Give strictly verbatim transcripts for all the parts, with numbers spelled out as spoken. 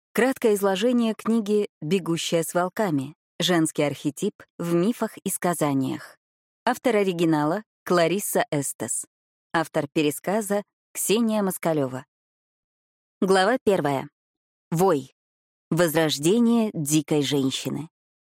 Краткое изложение книги «Бегущая с волками. Женский архетип в мифах и сказаниях». Автор оригинала — Кларисса Эстес. Автор пересказа — Ксения Москалева. Глава первая. Вой. Возрождение дикой женщины.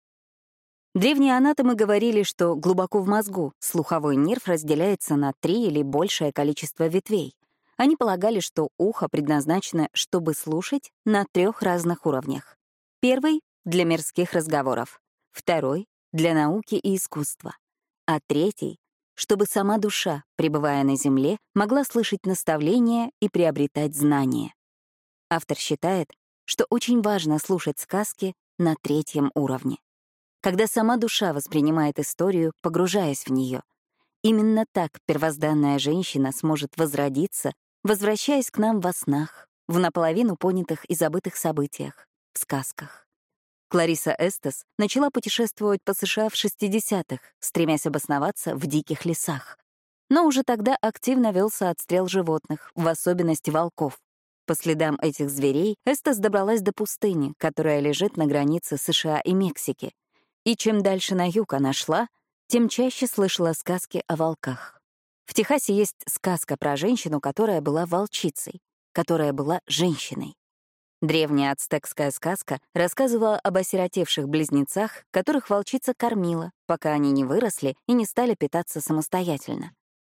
Древние анатомы говорили, что глубоко в мозгу слуховой нерв разделяется на три или большее количество ветвей. Они полагали, что ухо предназначено, чтобы слушать на трех разных уровнях. Первый — для мирских разговоров, второй — для науки и искусства, а третий — чтобы сама душа, пребывая на земле, могла слышать наставления и приобретать знания. Автор считает, что очень важно слушать сказки на третьем уровне, когда сама душа воспринимает историю, погружаясь в нее. Именно так первозданная женщина сможет возродиться, возвращаясь к нам во снах, в наполовину понятых и забытых событиях, в сказках. Кларисса Эстес начала путешествовать по США в шестидесятых, стремясь обосноваться в диких лесах. Но уже тогда активно велся отстрел животных, в особенности волков. По следам этих зверей Эстес добралась до пустыни, которая лежит на границе США и Мексики. И чем дальше на юг она шла, тем чаще слышала сказки о волках. В Техасе есть сказка про женщину, которая была волчицей, которая была женщиной. Древняя ацтекская сказка рассказывала об осиротевших близнецах, которых волчица кормила, пока они не выросли и не стали питаться самостоятельно.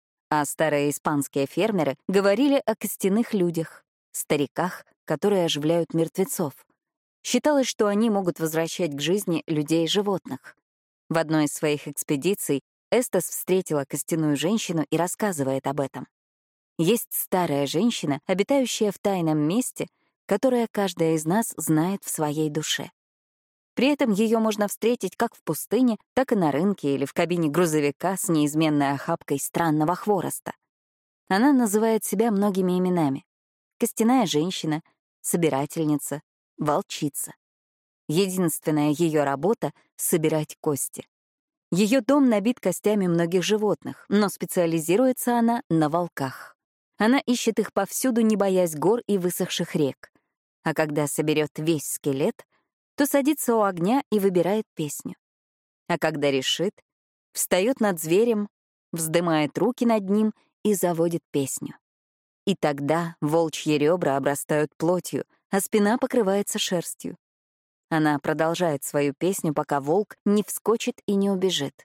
А старые испанские фермеры говорили о костяных людях, стариках, которые оживляют мертвецов. Считалось, что они могут возвращать к жизни людей и животных. В одной из своих экспедиций Эстес встретила костяную женщину и рассказывает об этом. Есть старая женщина, обитающая в тайном месте, которое каждая из нас знает в своей душе. При этом ее можно встретить как в пустыне, так и на рынке или в кабине грузовика с неизменной охапкой странного хвороста. Она называет себя многими именами: костяная женщина, собирательница, волчица. Единственная ее работа — собирать кости. Ее дом набит костями многих животных, но специализируется она на волках. Она ищет их повсюду, не боясь гор и высохших рек. А когда соберет весь скелет, то садится у огня и выбирает песню. А когда решит, встает над зверем, вздымает руки над ним и заводит песню. И тогда волчьи ребра обрастают плотью, а спина покрывается шерстью. Она продолжает свою песню, пока волк не вскочит и не убежит.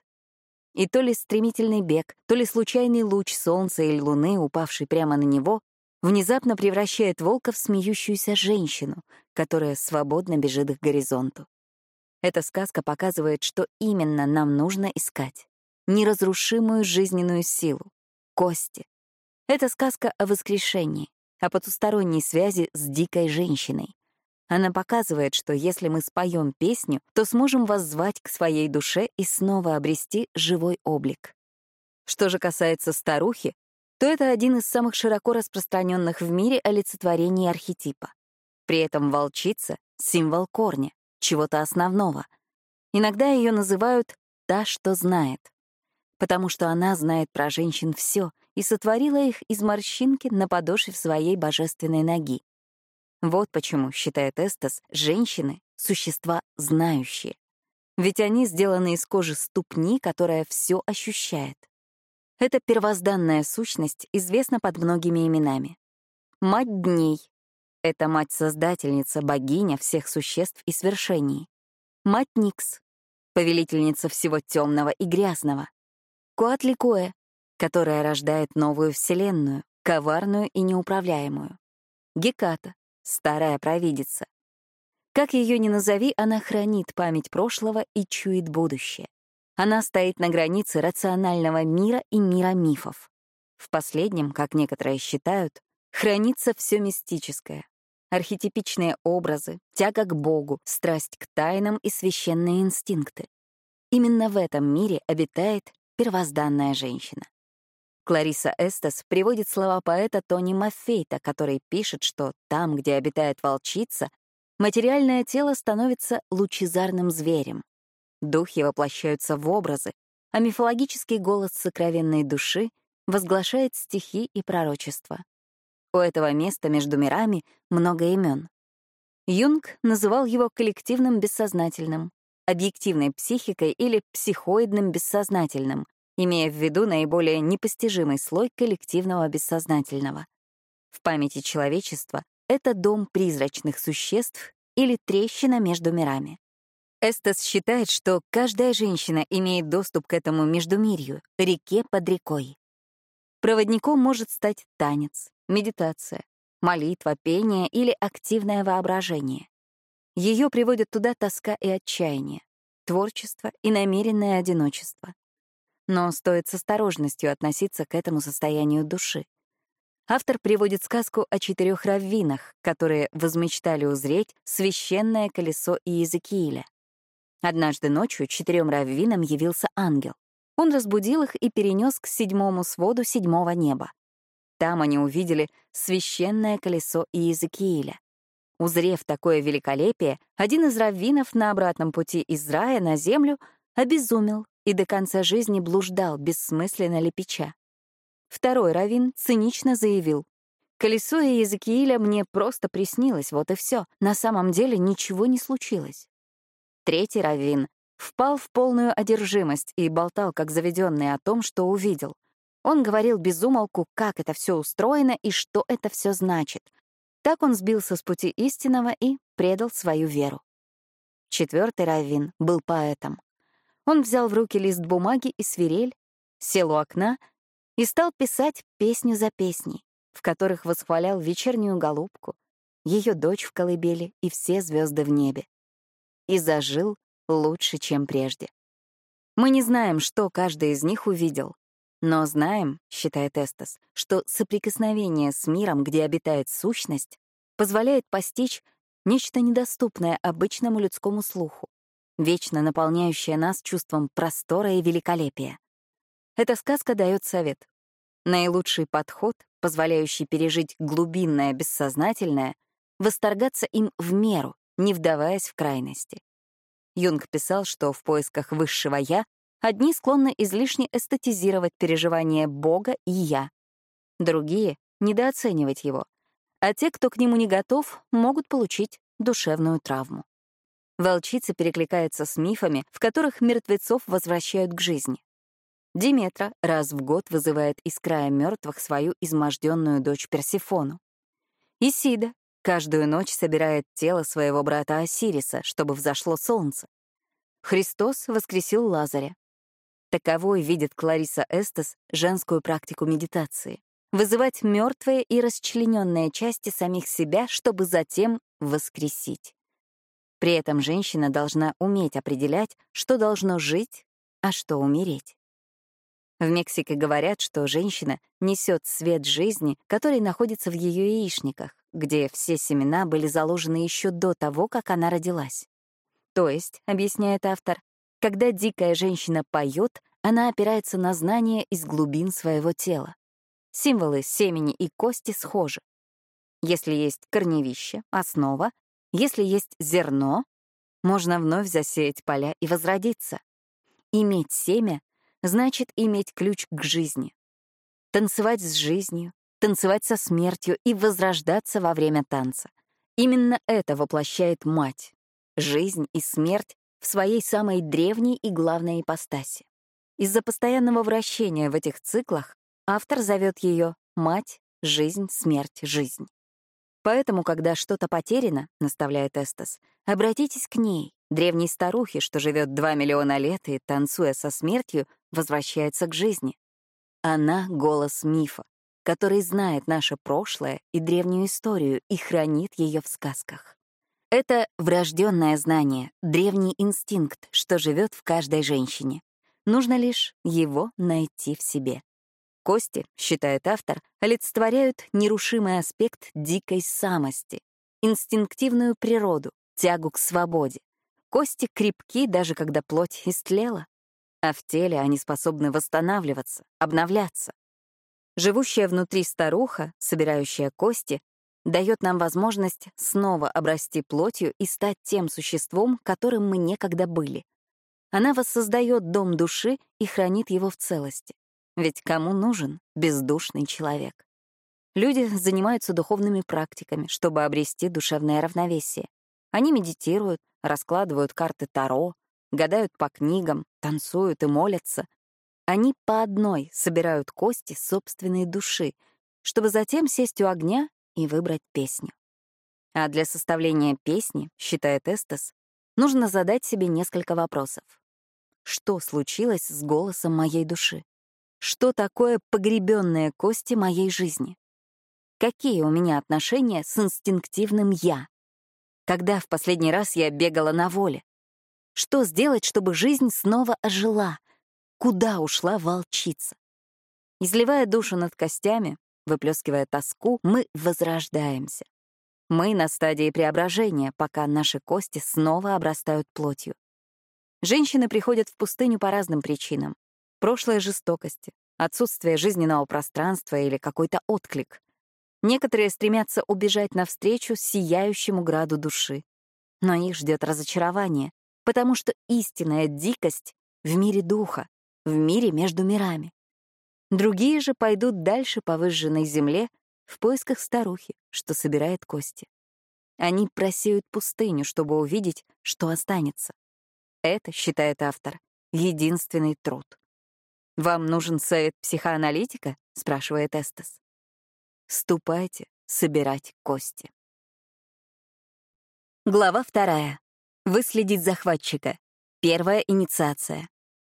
И то ли стремительный бег, то ли случайный луч солнца или луны, упавший прямо на него, внезапно превращает волка в смеющуюся женщину, которая свободно бежит к горизонту. Эта сказка показывает, что именно нам нужно искать: неразрушимую жизненную силу, кости. Это сказка о воскрешении, о потусторонней связи с дикой женщиной. Она показывает, что если мы споем песню, то сможем воззвать к своей душе и снова обрести живой облик. Что же касается старухи, то это один из самых широко распространенных в мире олицетворений архетипа. При этом волчица — символ корня, чего-то основного. Иногда ее называют «та, что знает», потому что она знает про женщин все и сотворила их из морщинки на подошве своей божественной ноги. Вот почему, считает Эстес, женщины — существа знающие. Ведь они сделаны из кожи ступни, которая все ощущает. Эта первозданная сущность известна под многими именами. Мать дней — это мать-создательница, богиня всех существ и свершений. Мать Никс — повелительница всего темного и грязного. Коатликоэ, которая рождает новую вселенную, коварную и неуправляемую. Геката — старая провидица. Как ее ни назови, она хранит память прошлого и чует будущее. Она стоит на границе рационального мира и мира мифов. В последнем, как некоторые считают, хранится все мистическое. Архетипичные образы, тяга к Богу, страсть к тайнам и священные инстинкты. Именно в этом мире обитает первозданная женщина. Кларисса Эстес приводит слова поэта Тони Маффейта, который пишет, что там, где обитает волчица, материальное тело становится лучезарным зверем. Духи воплощаются в образы, а мифологический голос сокровенной души возглашает стихи и пророчества. У этого места между мирами много имен. Юнг называл его коллективным бессознательным, объективной психикой или психоидным бессознательным, имея в виду наиболее непостижимый слой коллективного бессознательного. В памяти человечества это дом призрачных существ или трещина между мирами. Эстес считает, что каждая женщина имеет доступ к этому междумирью, реке под рекой. Проводником может стать танец, медитация, молитва, пение или активное воображение. Ее приводят туда тоска и отчаяние, творчество и намеренное одиночество. Но стоит с осторожностью относиться к этому состоянию души. Автор приводит сказку о четырех раввинах, которые возмечтали узреть священное колесо Иезекииля. Однажды ночью четырем раввинам явился ангел. Он разбудил их и перенес к седьмому своду седьмого неба. Там они увидели священное колесо Иезекииля. Узрев такое великолепие, один из раввинов на обратном пути из рая на землю обезумел и до конца жизни блуждал, бессмысленно лепеча. Второй раввин цинично заявил: «Колесо Иезекииля мне просто приснилось, вот и все. На самом деле ничего не случилось». Третий раввин впал в полную одержимость и болтал, как заведенный, о том, что увидел. Он говорил без умолку, как это все устроено и что это все значит. Так он сбился с пути истинного и предал свою веру. Четвертый раввин был поэтом. Он взял в руки лист бумаги и свирель, сел у окна и стал писать песню за песней, в которых восхвалял вечернюю голубку, ее дочь в колыбели и все звезды в небе. И зажил лучше, чем прежде. Мы не знаем, что каждый из них увидел, но знаем, считает Эстес, что соприкосновение с миром, где обитает сущность, позволяет постичь нечто недоступное обычному людскому слуху, вечно наполняющее нас чувством простора и великолепия. Эта сказка дает совет. Наилучший подход, позволяющий пережить глубинное бессознательное, восторгаться им в меру, не вдаваясь в крайности. Юнг писал, что в поисках высшего «я» одни склонны излишне эстетизировать переживание Бога и «я», другие — недооценивать его, а те, кто к нему не готов, могут получить душевную травму. Волчица перекликается с мифами, в которых мертвецов возвращают к жизни. Диметра раз в год вызывает из края мертвых свою изможденную дочь Персефону. Исида каждую ночь собирает тело своего брата Осириса, чтобы взошло солнце. Христос воскресил Лазаря. Таковой видит Кларисса Эстес женскую практику медитации — вызывать мертвые и расчлененные части самих себя, чтобы затем воскресить. При этом женщина должна уметь определять, что должно жить, а что умереть. В Мексике говорят, что женщина несет свет жизни, который находится в ее яичниках, где все семена были заложены еще до того, как она родилась. То есть, объясняет автор, когда дикая женщина поет, она опирается на знания из глубин своего тела. Символы семени и кости схожи. Если есть корневище, основа, если есть зерно, можно вновь засеять поля и возродиться. Иметь семя значит иметь ключ к жизни. Танцевать с жизнью, танцевать со смертью и возрождаться во время танца. Именно это воплощает мать — жизнь и смерть в своей самой древней и главной ипостаси. Из-за постоянного вращения в этих циклах автор зовет ее «мать», «жизнь», «смерть», «жизнь». Поэтому, когда что-то потеряно, наставляет Эстес, обратитесь к ней, древней старухе, что живет два миллиона лет и, танцуя со смертью, возвращается к жизни. Она — голос мифа, который знает наше прошлое и древнюю историю и хранит ее в сказках. Это врожденное знание, древний инстинкт, что живет в каждой женщине. Нужно лишь его найти в себе. Кости, считает автор, олицетворяют нерушимый аспект дикой самости, инстинктивную природу, тягу к свободе. Кости крепки, даже когда плоть истлела, а в теле они способны восстанавливаться, обновляться. Живущая внутри старуха, собирающая кости, дает нам возможность снова обрасти плотью и стать тем существом, которым мы некогда были. Она воссоздает дом души и хранит его в целости. Ведь кому нужен бездушный человек? Люди занимаются духовными практиками, чтобы обрести душевное равновесие. Они медитируют, раскладывают карты Таро, гадают по книгам, танцуют и молятся. Они по одной собирают кости собственной души, чтобы затем сесть у огня и выбрать песню. А для составления песни, считает Эстес, нужно задать себе несколько вопросов. Что случилось с голосом моей души? Что такое погребенные кости моей жизни? Какие у меня отношения с инстинктивным «я»? Когда в последний раз я бегала на воле? Что сделать, чтобы жизнь снова ожила? Куда ушла волчица? Изливая душу над костями, выплескивая тоску, мы возрождаемся. Мы на стадии преображения, пока наши кости снова обрастают плотью. Женщины приходят в пустыню по разным причинам. Прошлое жестокости, отсутствие жизненного пространства или какой-то отклик. Некоторые стремятся убежать навстречу сияющему граду души. Но их ждет разочарование, потому что истинная дикость в мире духа, в мире между мирами. Другие же пойдут дальше по выжженной земле в поисках старухи, что собирает кости. Они просеют пустыню, чтобы увидеть, что останется. Это, считает автор, единственный труд. «Вам нужен совет психоаналитика?» — спрашивает Эстес. «Ступайте собирать кости». Глава вторая. Выследить захватчика. Первая инициация.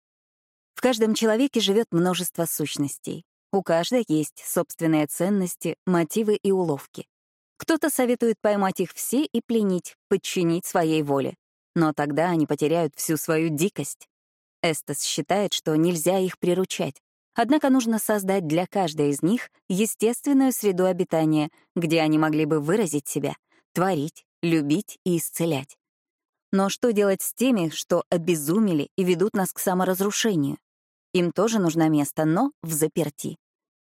В каждом человеке живет множество сущностей. У каждой есть собственные ценности, мотивы и уловки. Кто-то советует поймать их все и пленить, подчинить своей воле. Но тогда они потеряют всю свою дикость. Эстес считает, что нельзя их приручать. Однако нужно создать для каждой из них естественную среду обитания, где они могли бы выразить себя, творить, любить и исцелять. Но что делать с теми, что обезумели и ведут нас к саморазрушению? Им тоже нужно место, но взаперти.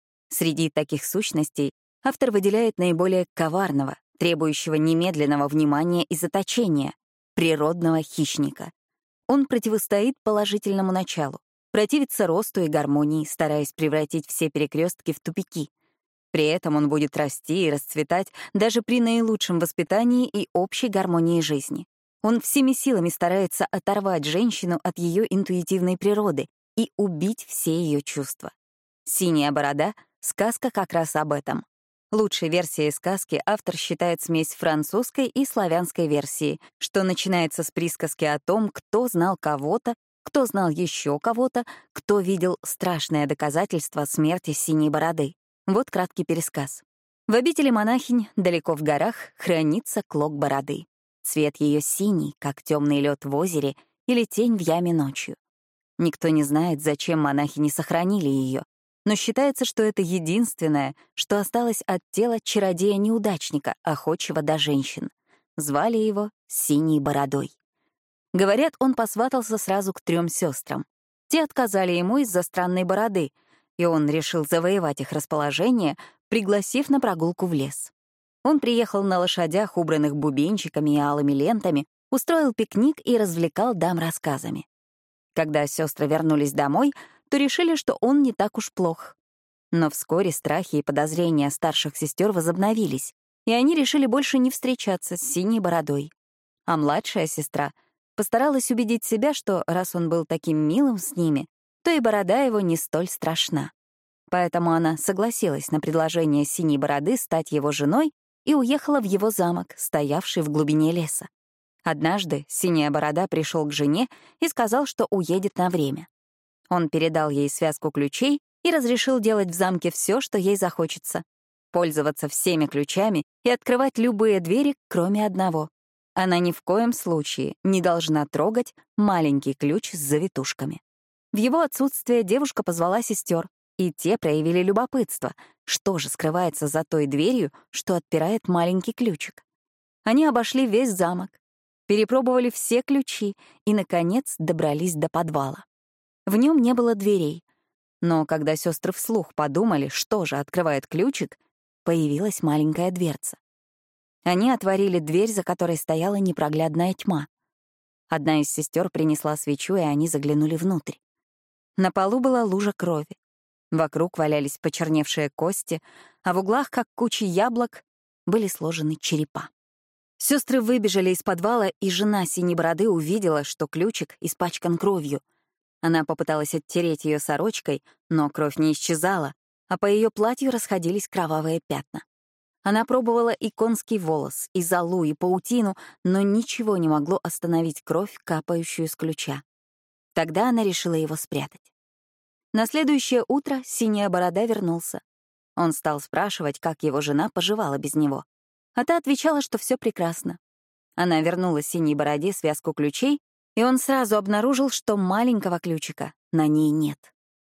Среди таких сущностей автор выделяет наиболее коварного, требующего немедленного внимания и заточения, природного хищника. Он противостоит положительному началу, противится росту и гармонии, стараясь превратить все перекрестки в тупики. При этом он будет расти и расцветать даже при наилучшем воспитании и общей гармонии жизни. Он всеми силами старается оторвать женщину от ее интуитивной природы и убить все ее чувства. «Синяя борода» — сказка как раз об этом. Лучшей версией сказки автор считает смесь французской и славянской версии, что начинается с присказки о том, кто знал кого-то, кто знал еще кого-то, кто видел страшное доказательство смерти синей бороды. Вот краткий пересказ. В обители монахинь, далеко в горах, хранится клок бороды. Цвет ее синий, как темный лед в озере или тень в яме ночью. Никто не знает, зачем монахи не сохранили ее, но считается, что это единственное, что осталось от тела чародея-неудачника, охочего до женщин. Звали его Синей бородой. Говорят, он посватался сразу к трем сестрам. Те отказали ему из-за странной бороды, и он решил завоевать их расположение, пригласив на прогулку в лес. Он приехал на лошадях, убранных бубенчиками и алыми лентами, устроил пикник и развлекал дам рассказами. Когда сестры вернулись домой, то решили, что он не так уж плох. Но вскоре страхи и подозрения старших сестер возобновились, и они решили больше не встречаться с Синей бородой. А младшая сестра постаралась убедить себя, что раз он был таким милым с ними, то и борода его не столь страшна. Поэтому она согласилась на предложение Синей бороды стать его женой и уехала в его замок, стоявший в глубине леса. Однажды Синяя борода пришел к жене и сказал, что уедет на время. Он передал ей связку ключей и разрешил делать в замке все, что ей захочется. Пользоваться всеми ключами и открывать любые двери, кроме одного. Она ни в коем случае не должна трогать маленький ключ с завитушками. В его отсутствие девушка позвала сестер, и те проявили любопытство, что же скрывается за той дверью, что отпирает маленький ключик. Они обошли весь замок, перепробовали все ключи и, наконец, добрались до подвала. В нем не было дверей, но когда сестры вслух подумали, что же открывает ключик, появилась маленькая дверца. Они отворили дверь, за которой стояла непроглядная тьма. Одна из сестер принесла свечу, и они заглянули внутрь. На полу была лужа крови. Вокруг валялись почерневшие кости, а в углах, как кучи яблок, были сложены черепа. Сестры выбежали из подвала, и жена Синей Бороды увидела, что ключик испачкан кровью. Она попыталась оттереть ее сорочкой, но кровь не исчезала, а по ее платью расходились кровавые пятна. Она пробовала и конский волос, и золу, и паутину, но ничего не могло остановить кровь, капающую с ключа. Тогда она решила его спрятать. На следующее утро Синяя Борода вернулся. Он стал спрашивать, как его жена поживала без него. А та отвечала, что все прекрасно. Она вернула Синей Бороде связку ключей, и он сразу обнаружил, что маленького ключика на ней нет.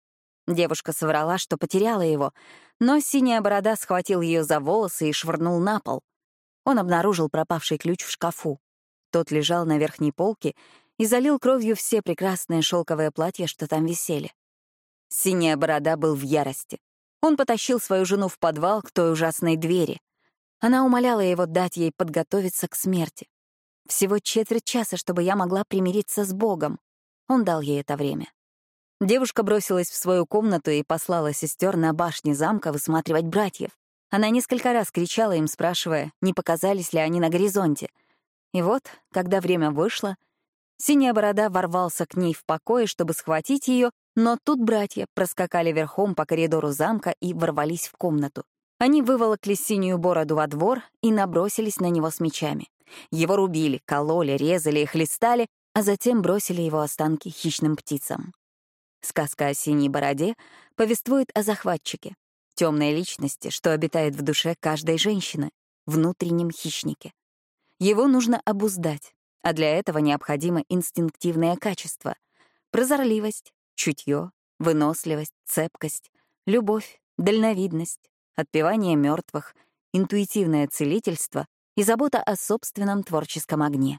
Девушка соврала, что потеряла его, но Синяя Борода схватил ее за волосы и швырнул на пол. Он обнаружил пропавший ключ в шкафу. Тот лежал на верхней полке и залил кровью все прекрасные шелковые платья, что там висели. Синяя Борода был в ярости. Он потащил свою жену в подвал к той ужасной двери. Она умоляла его дать ей подготовиться к смерти. Всего четверть часа, чтобы я могла примириться с Богом. Он дал ей это время. Девушка бросилась в свою комнату и послала сестер на башне замка высматривать братьев. Она несколько раз кричала им, спрашивая, не показались ли они на горизонте. И вот, когда время вышло, Синяя Борода ворвался к ней в покое, чтобы схватить ее, но тут братья проскакали верхом по коридору замка и ворвались в комнату. Они выволокли Синюю Бороду во двор и набросились на него с мечами. Его рубили, кололи, резали и хлестали, а затем бросили его останки хищным птицам. Сказка о Синей Бороде повествует о захватчике, темной личности, что обитает в душе каждой женщины, внутреннем хищнике. Его нужно обуздать, а для этого необходимы инстинктивные качества — прозорливость, чутье, выносливость, цепкость, любовь, дальновидность, отпевание мертвых, интуитивное целительство и забота о собственном творческом огне.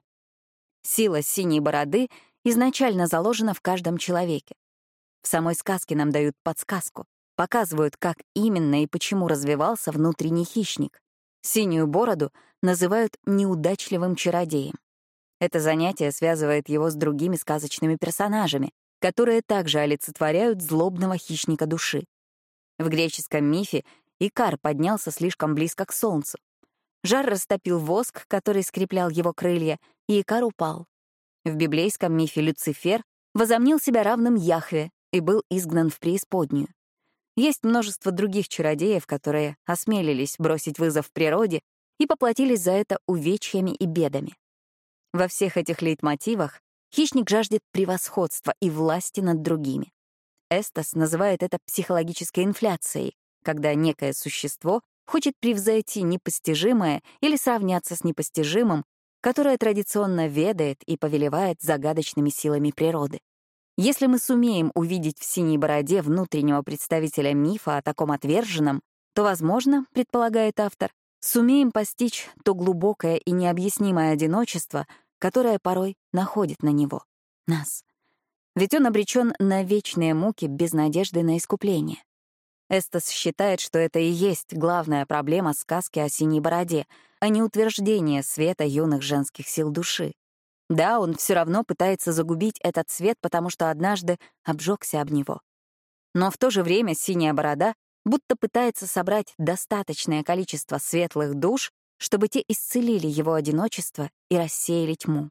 Сила Синей Бороды изначально заложена в каждом человеке. В самой сказке нам дают подсказку, показывают, как именно и почему развивался внутренний хищник. Синюю Бороду называют неудачливым чародеем. Это занятие связывает его с другими сказочными персонажами, которые также олицетворяют злобного хищника души. В греческом мифе Икар поднялся слишком близко к солнцу. Жар растопил воск, который скреплял его крылья, и Икар упал. В библейском мифе Люцифер возомнил себя равным Яхве и был изгнан в преисподнюю. Есть множество других чародеев, которые осмелились бросить вызов природе и поплатились за это увечьями и бедами. Во всех этих лейтмотивах хищник жаждет превосходства и власти над другими. Эстос называет это психологической инфляцией, когда некое существо хочет превзойти непостижимое или сравняться с непостижимым, которое традиционно ведает и повелевает загадочными силами природы. Если мы сумеем увидеть в Синей Бороде внутреннего представителя мифа о таком отверженном, то, возможно, предполагает автор, сумеем постичь то глубокое и необъяснимое одиночество, которое порой находит на него, нас. Ведь он обречен на вечные муки без надежды на искупление. Эстос считает, что это и есть главная проблема сказки о Синей Бороде, а не утверждение света юных женских сил души. Да, он все равно пытается загубить этот свет, потому что однажды обжегся об него. Но в то же время Синяя Борода будто пытается собрать достаточное количество светлых душ, чтобы те исцелили его одиночество и рассеяли тьму.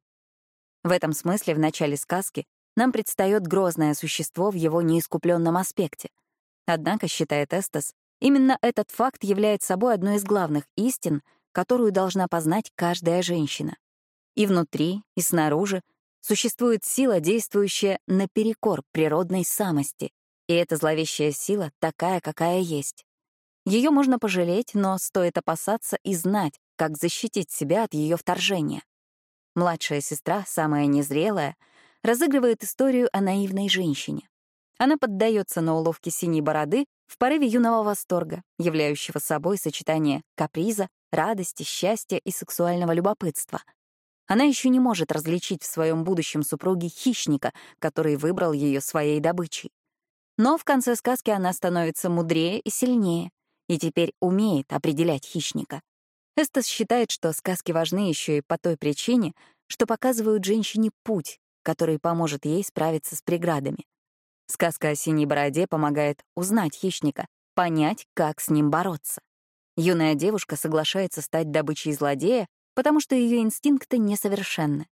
В этом смысле в начале сказки нам предстает грозное существо в его неискупленном аспекте. Однако, считает Эстос, именно этот факт является собой одной из главных истин, которую должна познать каждая женщина. И внутри, и снаружи существует сила, действующая наперекор природной самости, и эта зловещая сила такая, какая есть. Ее можно пожалеть, но стоит опасаться и знать, как защитить себя от ее вторжения. Младшая сестра, самая незрелая, разыгрывает историю о наивной женщине. Она поддается на уловки Синей Бороды в порыве юного восторга, являющего собой сочетание каприза, радости, счастья и сексуального любопытства. Она еще не может различить в своем будущем супруге хищника, который выбрал ее своей добычей. Но в конце сказки она становится мудрее и сильнее, и теперь умеет определять хищника. Эстос считает, что сказки важны еще и по той причине, что показывают женщине путь, который поможет ей справиться с преградами. Сказка о Синей Бороде помогает узнать хищника, понять, как с ним бороться. Юная девушка соглашается стать добычей злодея, потому что ее инстинкты несовершенны.